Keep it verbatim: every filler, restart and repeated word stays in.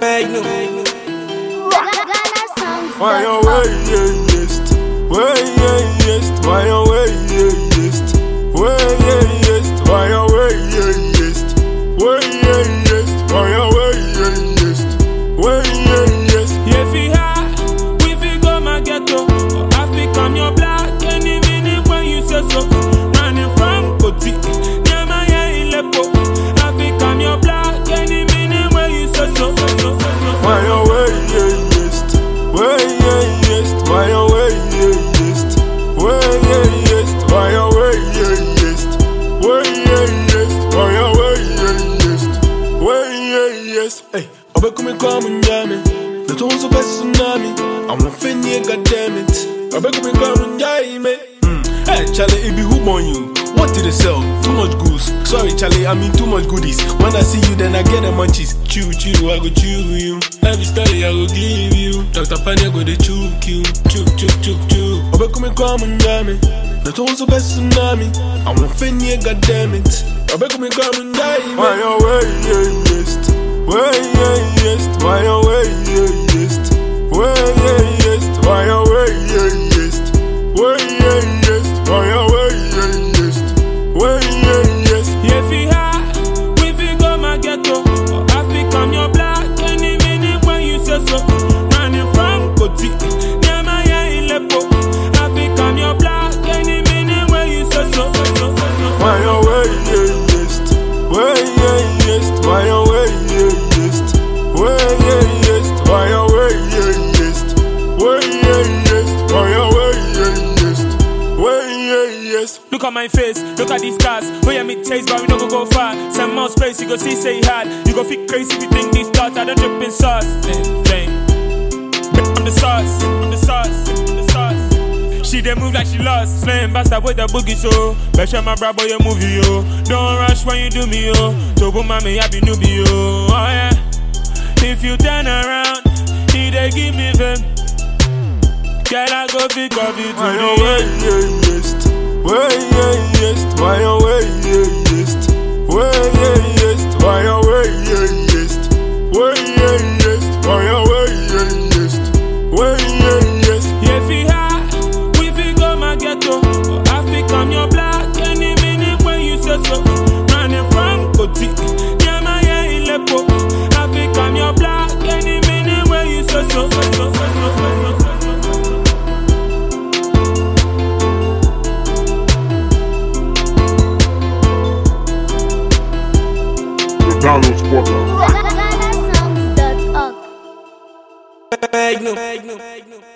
Magnum. Why you wayest? Wayest? Why you wayest? Wayest? Why you wayest? Wayest? Why you wayest? Wayest? If we high, we fi go my ghetto. I fi come your black any minute when you say so. Running from Koti, near my Ilepo. I fi come your black any minute when you say so. Why you wayest? Wayest? Why you wayest? Wayest? Why you wayest? Wayest? Why you wayest? Wayest? Hey, I'll be coming come and jam it. The tones of best tsunami. I'm not finny, goddammit. I'll be coming come and jam it. Hey, Charlie, it be who on you? What did they sell? Too much goose. Sorry, Charlie, I mean too much goodies. When I see you, then I get the munchies. Chew, chew, I go chew you. Every story I go give you. Doctor Panya go they choke you. Chew, chew, chew, chew. I'll be coming come and jam it. The tones of best tsunami. I'm not finny, goddammit. I'll be coming come and jam it. Why you wayest? Wayest? Why you wayest? Wayest? Why you wayest? Wayest? Why you wayest? Wayest? If we high, we fi go my ghetto. I fi come your black any minute when you say so. Running from Koti, near my Ilepo. I fi come your black any minute when you say so. Why you wayest? Wayest? Why you wayest? Wayest? Why you wayest? Wayest? Why you wayest? Wayest? Look at my face, look at these scars. Where you me taste, but we don't go go far. Some more space, you go see, say hard. You go feel crazy if you think these thoughts I don't drip in sauce. Bang, bang. I'm the sauce, I'm the sauce, I'm the sauce. She dey move like she lost. Slaying bastard with the boogie, so better my bra boy, you move yo. Don't rush when you do me, yo. Tobo mommy, I be newbie, yo. Oh yeah. If you turn around, he dey give me them. Girl, I go pick up you to Why the you end. wayest? Wayest? Why you wayest? Wayest? Why you wayest? Wayest? Why you wayest? Wayest? If we high, we fi go my ghetto. I fi come your black any minute when you say so. Running from Koti, near my Ilepo. I fi come your black any minute when you say so. Download Spotter. Magnum.